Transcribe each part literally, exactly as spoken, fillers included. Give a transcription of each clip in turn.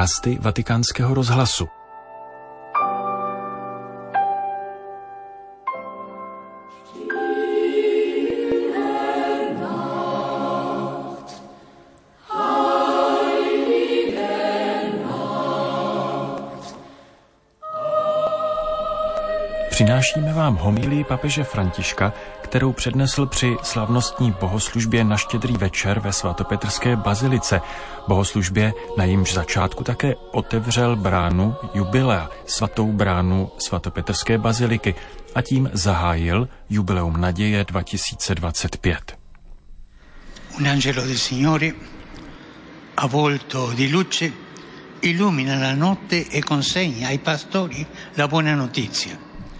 podcasty Vatikánského rozhlasu. Přinášíme vám homílii papeže Františka, kterou přednesl při slavnostní bohoslužbě na Štědrý večer ve svatopetrské bazilice. Bohoslužbě, na jejímž začátku také otevřel bránu jubilea, svatou bránu svatopetrské baziliky, a tím zahájil jubileum naděje dva tisíce dvacet pět. Un angelo del Signore, avvolto di luce, illumina la notte e consegna ai pastori la buona notizia.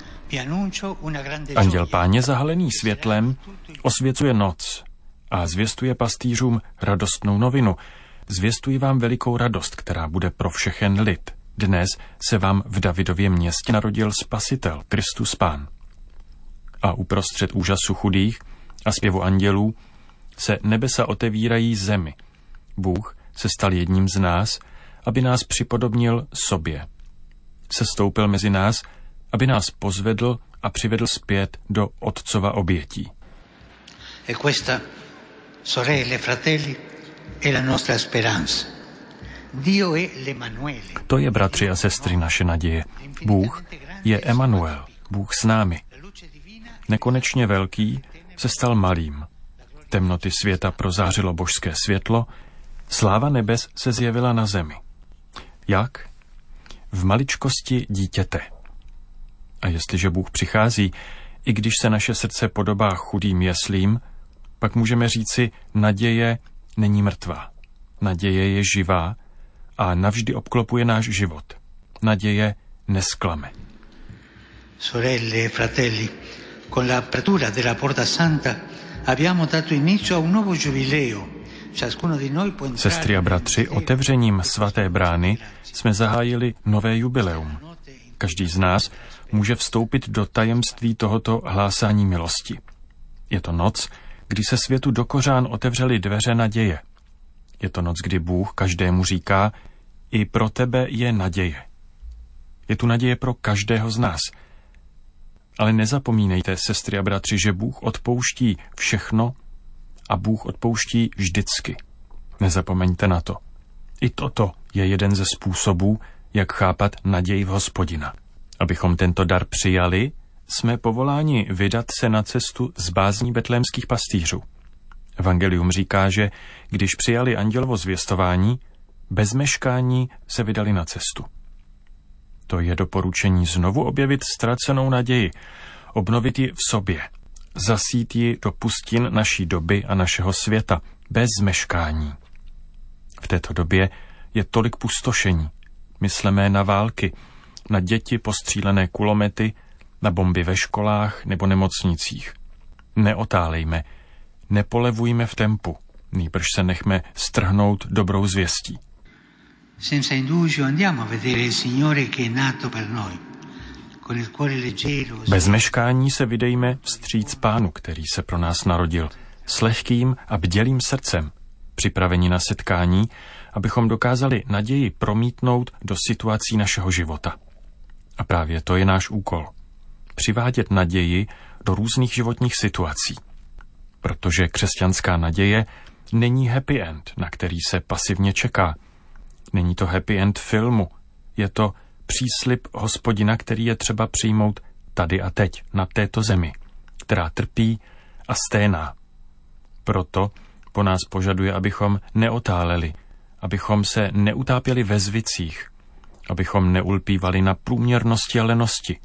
Anděl Páně zahalený světlem osvěcuje noc a zvěstuje pastýřům radostnou novinu. Zvěstuji vám velikou radost, která bude pro všechen lid. Dnes se vám v Davidově městě narodil Spasitel, Kristus Pán. A uprostřed úžasu chudých a zpěvu andělů se nebesa otevírají zemi. Bůh se stal jedním z nás, aby nás připodobnil sobě. Sestoupil mezi nás, aby nás pozvedl a přivedl zpět do Otcova obětí. E questa, sorelle, fratelli, è la nostra speranza. Dio è l'Emanuele. To je, bratři a sestry, naše naděje. Bůh je Emanuel, Bůh s námi. Nekonečně velký se stal malým. Temnoty světa prozářilo božské světlo, sláva nebes se zjevila na zemi. Jak? V maličkosti dítěte. A jestliže Bůh přichází, i když se naše srdce podobá chudým jeslím, pak můžeme říci, naděje není mrtvá. Naděje je živá a navždy obklopuje náš život. Naděje nesklame. Sorelle e fratelli, con l'apertura della Porta Santa abbiamo dato inizio a un nuovo giubileo. Sestry a bratři, otevřením svaté brány jsme zahájili nové jubileum. Každý z nás může vstoupit do tajemství tohoto hlásání milosti. Je to noc, kdy se světu do kořán otevřely dveře naděje. Je to noc, kdy Bůh každému říká, i pro tebe je naděje. Je tu naděje pro každého z nás. Ale nezapomínejte, sestry a bratři, že Bůh odpouští všechno a Bůh odpouští vždycky. Nezapomeňte na to. I toto je jeden ze způsobů, jak chápat naději v Hospodina. Abychom tento dar přijali, jsme povoláni vydat se na cestu z bázní betlémských pastýřů. Evangelium říká, že když přijali andělovo zvěstování, bez meškání se vydali na cestu. To je doporučení znovu objevit ztracenou naději, obnovit ji v sobě, zasít ji do pustin naší doby a našeho světa, bez zmeškání. V této době je tolik pustošení. Mysleme na války, na děti postřílené kulomety, na bomby ve školách nebo nemocnicích. Neotálejme, nepolevujme v tempu, nýbrž se nechme strhnout dobrou zvěstí. Senza indugio andiamo a vedere il Signore che è nato per noi. Con il cuore leggero. Bez meškání se vydejme vstříc Pánu, který se pro nás narodil, s lehkým a bdělým srdcem, připraveni na setkání, abychom dokázali naději promítnout do situací našeho života. A právě to je náš úkol. Přivádět naději do různých životních situací. Protože křesťanská naděje není happy end, na který se pasivně čeká. Není to happy end filmu. Je to příslib Hospodina, který je třeba přijmout tady a teď, na této zemi, která trpí a sténá. Proto po nás požaduje, abychom neotáleli, abychom se neutápěli ve zvicích, abychom neulpívali na průměrnosti a lenosti.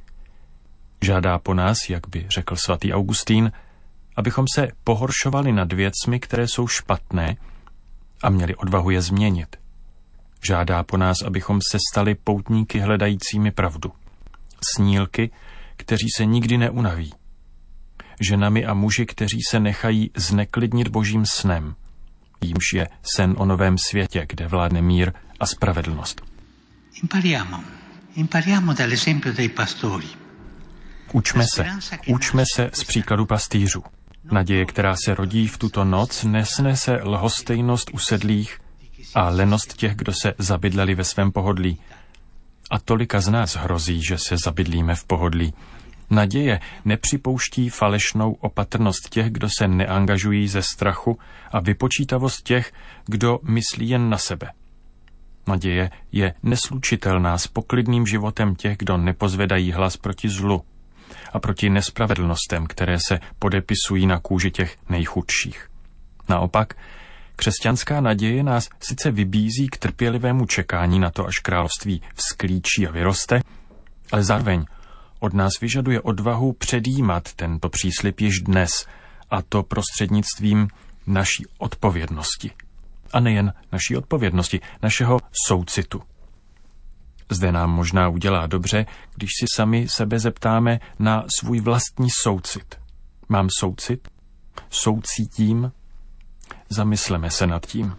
Žádá po nás, jak by řekl svatý Augustín, abychom se pohoršovali nad věcmi, které jsou špatné, a měli odvahu je změnit. Žádá po nás, abychom se stali poutníky hledajícími pravdu. Snílky, kteří se nikdy neunaví. Ženami a muži, kteří se nechají zneklidnit božím snem, jímž je sen o novém světě, kde vládne mír a spravedlnost. Impariamo, impariamo dall'esempio dei pastori. Učme se, učme se z příkladu pastýřů. Naděje, která se rodí v tuto noc, nesnese lhostejnost usedlých, a lenost těch, kdo se zabydleli ve svém pohodlí. A tolika z nás hrozí, že se zabydlíme v pohodlí. Naděje nepřipouští falešnou opatrnost těch, kdo se neangažují ze strachu a vypočítavost těch, kdo myslí jen na sebe. Naděje je neslučitelná s poklidným životem těch, kdo nepozvedají hlas proti zlu a proti nespravedlnostem, které se podepisují na kůži těch nejchudších. Naopak, křesťanská naděje nás sice vybízí k trpělivému čekání na to, až království vzklíčí a vyroste, ale zároveň od nás vyžaduje odvahu předjímat tento příslib již dnes, a to prostřednictvím naší odpovědnosti. A nejen naší odpovědnosti, našeho soucitu. Zde nám možná udělá dobře, když si sami sebe zeptáme na svůj vlastní soucit. Mám soucit? Soucítím? Zamysleme se nad tím.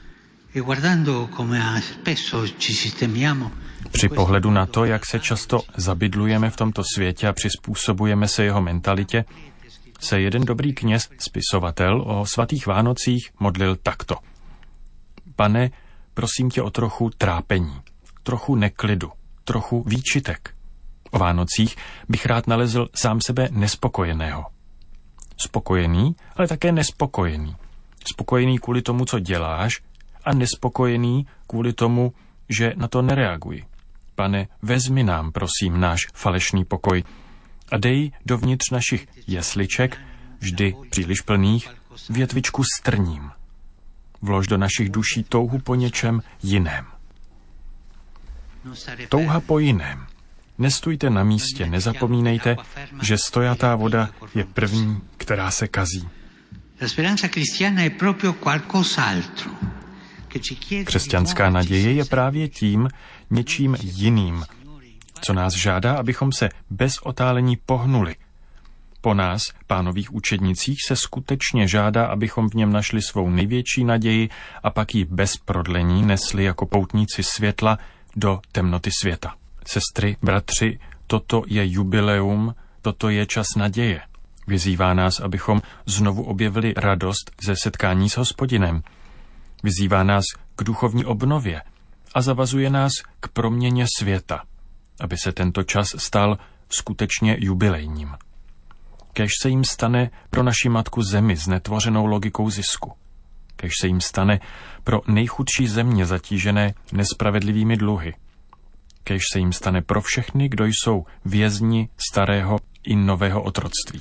Při pohledu na to, jak se často zabydlujeme v tomto světě a přizpůsobujeme se jeho mentalitě, se jeden dobrý kněz, spisovatel, o svatých Vánocích modlil takto. Pane, prosím tě o trochu trápení, trochu neklidu, trochu výčitek. O Vánocích bych rád nalezl sám sebe nespokojeného. Spokojený, ale také nespokojený. Spokojený kvůli tomu, co děláš, a nespokojený kvůli tomu, že na to nereaguji. Pane, vezmi nám, prosím, náš falešný pokoj a dej dovnitř našich jesliček, vždy příliš plných, větvičku strním. Vlož do našich duší touhu po něčem jiném. Touha po jiném. Nestůjte na místě, nezapomínejte, že stojatá voda je první, která se kazí. Křesťanská naděje je právě tím něčím jiným, co nás žádá, abychom se bez otálení pohnuli. Po nás, pánových učednicích, se skutečně žádá, abychom v něm našli svou největší naději a pak ji bez prodlení nesli jako poutníci světla do temnoty světa. Sestry, bratři, toto je jubileum, toto je čas naděje. Vyzývá nás, abychom znovu objevili radost ze setkání s Hospodinem. Vyzývá nás k duchovní obnově a zavazuje nás k proměně světa, aby se tento čas stal skutečně jubilejním. Kéž se jim stane pro naši matku zemi s netvořenou logikou zisku. Kéž se jim stane pro nejchudší země zatížené nespravedlivými dluhy. Kéž se jim stane pro všechny, kdo jsou vězni starého i nového otroctví.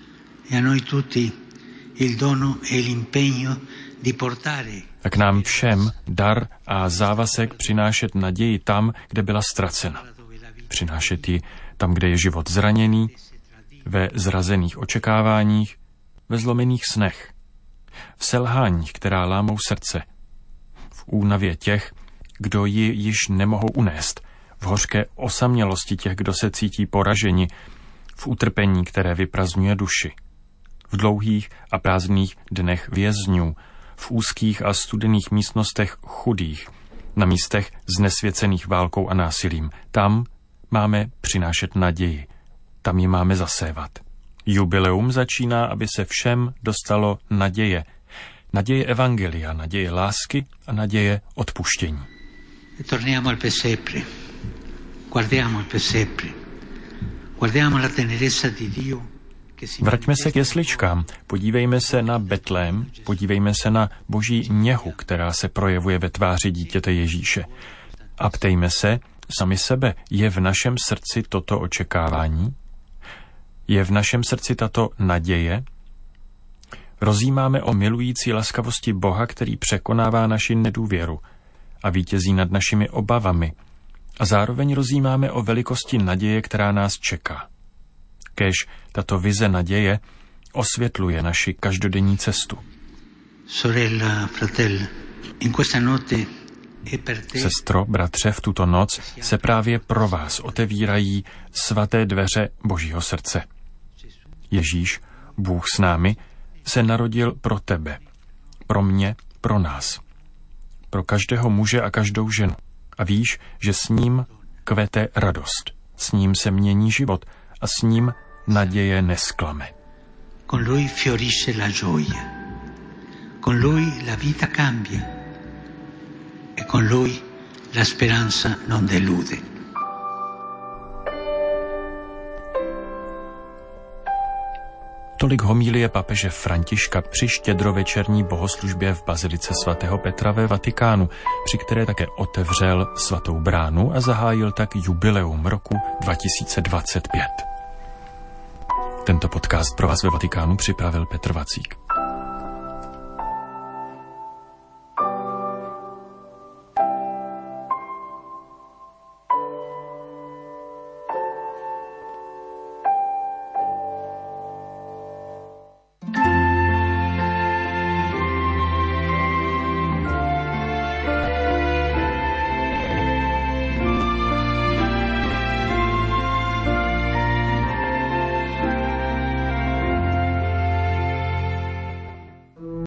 A k nám všem dar a závazek přinášet naději tam, kde byla ztracena. Přinášet ji tam, kde je život zraněný, ve zrazených očekáváních, ve zlomených snech, v selháních, která lámou srdce, v únavě těch, kdo ji již nemohou unést, v hořké osamělosti těch, kdo se cítí poraženi, v utrpení, které vyprazdňuje duši, v dlouhých a prázdných dnech vězňů, v úzkých a studených místnostech chudých, na místech znesvěcených válkou a násilím. Tam máme přinášet naději. Tam ji máme zasévat. Jubileum začíná, aby se všem dostalo naděje. Naděje evangelia, naděje lásky a naděje odpuštění. Torniamo al pesebre. Guardiamo il pesebre. Guardiamo la tenerezza di Dio. Vraťme se k jesličkám, podívejme se na Betlém, podívejme se na boží něhu, která se projevuje ve tváři dítěte Ježíše. A ptejme se sami sebe, je v našem srdci toto očekávání? Je v našem srdci tato naděje? Rozjímáme o milující laskavosti Boha, který překonává naši nedůvěru a vítězí nad našimi obavami. A zároveň rozjímáme o velikosti naděje, která nás čeká. Kéž tato vize naděje osvětluje naši každodenní cestu. Sorella, fratello, in questa notte e per te. Sestro, bratře, v tuto noc se právě pro vás otevírají svaté dveře Božího srdce. Ježíš, Bůh s námi, se narodil pro tebe, pro mě, pro nás, pro každého muže a každou ženu. A víš, že s ním kvete radost, s ním se mění život a s ním naděje nesklame. Con lui fiorisce la gioia. Con lui la vita cambia. e con lui la speranza non delude. Tolik homilie papeže Františka při štědrovečerní bohoslužbě v bazilice svatého Petra ve Vatikánu, při které také otevřel svatou bránu a zahájil tak jubileum roku dva tisíce dvacet pět. Tento podcast pro vás ve Vatikánu připravil Petr Vacík.